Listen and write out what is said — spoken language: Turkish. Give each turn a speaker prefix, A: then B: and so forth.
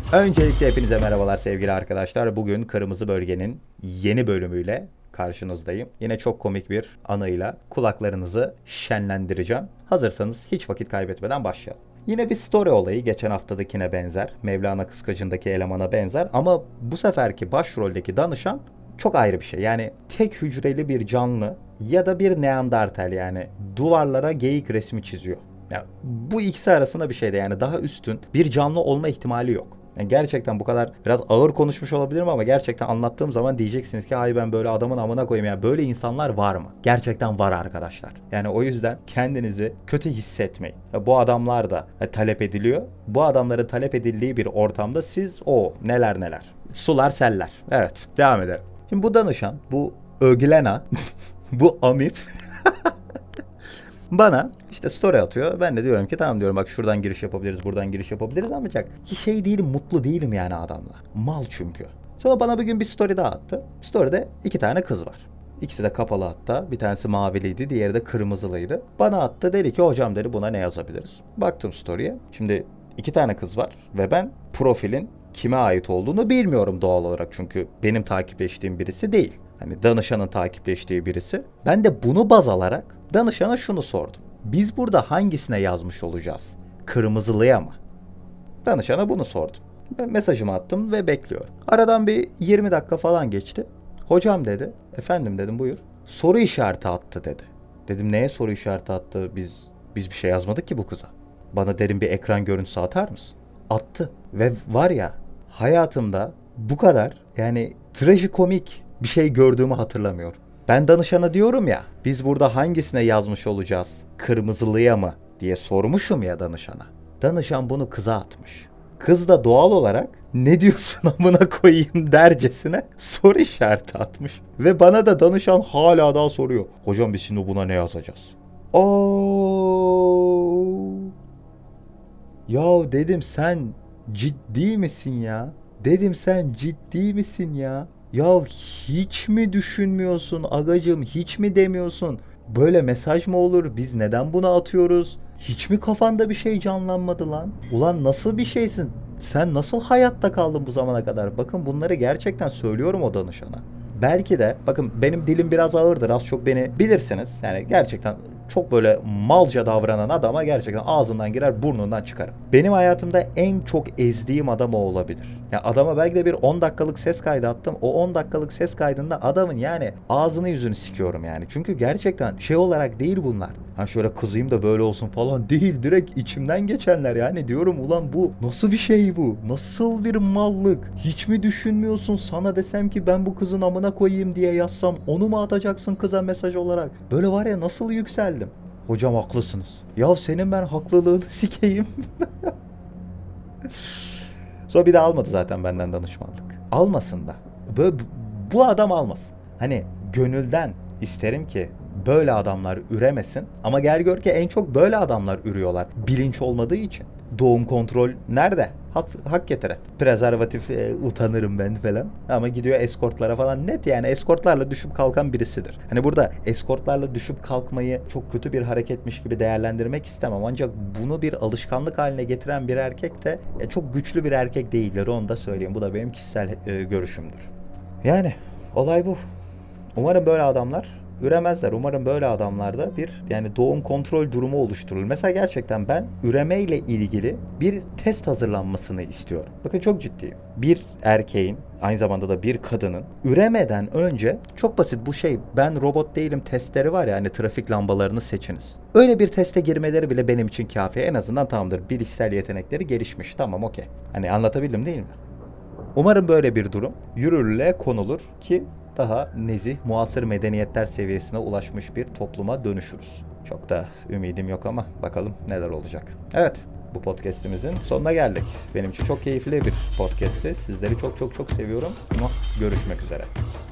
A: Öncelikle hepinize merhabalar sevgili arkadaşlar. Bugün Kırmızı Bölge'nin yeni bölümüyle karşınızdayım. Yine çok komik bir anıyla kulaklarınızı şenlendireceğim. Hazırsanız hiç vakit kaybetmeden başlayalım. Yine bir story olayı geçen haftadakine benzer. Mevlana Kıskacı'ndaki elemana benzer. Ama bu seferki başroldeki danışan çok ayrı bir şey. Yani tek hücreli bir canlı ya da bir Neandertal, yani duvarlara geyik resmi çiziyor. Yani bu ikisi arasında bir şeyde, yani daha üstün bir canlı olma ihtimali yok. Yani gerçekten bu kadar biraz ağır konuşmuş olabilirim ama gerçekten anlattığım zaman diyeceksiniz ki ay ben böyle adamın amına koyayım ya, böyle insanlar var mı? Gerçekten var arkadaşlar. Yani o yüzden kendinizi kötü hissetmeyin. Bu adamlar da talep ediliyor. Bu adamların talep edildiği bir ortamda siz neler neler. Sular seller. Evet, devam edelim. Şimdi bu danışan, bu Öglena, bu Amip bana işte story atıyor. Ben de diyorum ki tamam diyorum, bak şuradan giriş yapabiliriz, buradan giriş yapabiliriz, ancak ki şey değilim, mutlu değilim yani adamla. Mal çünkü. Sonra bana bir gün bir story daha attı. Story'de 2 tane kız var. İkisi de kapalı hatta. Bir tanesi maviliydi, diğeri de kırmızılıydı. Bana attı, dedi ki hocam dedi buna ne yazabiliriz? Baktım story'e. Şimdi 2 tane kız var ve ben profilin kime ait olduğunu bilmiyorum doğal olarak. Çünkü benim takipleştiğim birisi değil. Hani danışanın takipleştiği birisi. Ben de bunu baz alarak danışana şunu sordum. Biz burada hangisine yazmış olacağız? Kırmızılıya mı? Danışana bunu sordum. Ben mesajımı attım ve bekliyorum. Aradan bir 20 dakika falan geçti. Hocam dedi. Efendim dedim, buyur. Soru işareti attı dedi. Dedim neye soru işareti attı? Biz bir şey yazmadık ki bu kıza. Bana derin bir ekran görüntüsü atar mısın? Attı. Ve var ya, hayatımda bu kadar yani trajikomik bir şey gördüğümü hatırlamıyorum. Ben danışana diyorum ya, biz burada hangisine yazmış olacağız? Kırmızılıya mı diye sormuşum ya danışana. Danışan bunu kıza atmış. Kız da doğal olarak ne diyorsun amına koyayım dercesine soru işareti atmış. Ve bana da danışan hala daha soruyor. Hocam biz şimdi buna ne yazacağız? Ya dedim sen ciddi misin ya? Dedim sen ciddi misin ya? Ya hiç mi düşünmüyorsun agacım, hiç mi demiyorsun? Böyle mesaj mı olur? Biz neden bunu atıyoruz? Hiç mi kafanda bir şey canlanmadı lan? Ulan nasıl bir şeysin? Sen nasıl hayatta kaldın bu zamana kadar? Bakın bunları gerçekten söylüyorum o danışana. Belki de bakın benim dilim biraz ağırdır, az çok beni bilirsiniz. Yani gerçekten çok böyle malca davranan adama gerçekten ağzından girer burnundan çıkarım. Benim hayatımda en çok ezdiğim adam o olabilir. Ya adama belki de bir 10 dakikalık ses kaydı attım. O 10 dakikalık ses kaydında adamın yani ağzını yüzünü sikiyorum yani. Çünkü gerçekten şey olarak değil bunlar. Ha şöyle kızayım da böyle olsun falan değil. Direkt içimden geçenler yani. Diyorum ulan bu nasıl bir şey bu? Nasıl bir mallık? Hiç mi düşünmüyorsun? Sana desem ki ben bu kızın amına koyayım diye yazsam onu mu atacaksın kıza mesaj olarak? Böyle var ya, nasıl yükseldim. Hocam haklısınız. Ya senin ben haklılığını sikeyim. Sonra bir daha almadı zaten benden danışmanlık. Almasın da. Böyle, bu adam almasın. Hani gönülden isterim ki böyle adamlar üremesin. Ama gel gör ki en çok böyle adamlar ürüyorlar. Bilinç olmadığı için. Doğum kontrol nerede? Hak getire. Prezervatif utanırım ben falan. Ama gidiyor eskortlara falan, net yani eskortlarla düşüp kalkan birisidir. Hani burada eskortlarla düşüp kalkmayı çok kötü bir hareketmiş gibi değerlendirmek istemem. Ancak bunu bir alışkanlık haline getiren bir erkek de çok güçlü bir erkek değildir, onu da söyleyeyim. Bu da benim kişisel görüşümdür. Yani olay bu. Umarım böyle adamlar üremezler. Umarım böyle adamlarda bir yani doğum kontrol durumu oluşturulur. Mesela gerçekten ben üremeyle ilgili bir test hazırlanmasını istiyorum. Bakın çok ciddiyim. Bir erkeğin, aynı zamanda da bir kadının üremeden önce çok basit, bu şey ben robot değilim testleri var ya, hani trafik lambalarını seçiniz. Öyle bir teste girmeleri bile benim için kafi. En azından tamamdır, bilişsel yetenekleri gelişmiş. Tamam, okey. Hani anlatabildim değil mi? Umarım böyle bir durum yürürlüğe konulur ki daha nezih, muasır medeniyetler seviyesine ulaşmış bir topluma dönüşürüz. Çok da ümidim yok ama bakalım neler olacak. Evet, bu podcast'imizin sonuna geldik. Benim için çok keyifli bir podcast'ti. Sizleri çok çok çok seviyorum. Görüşmek üzere.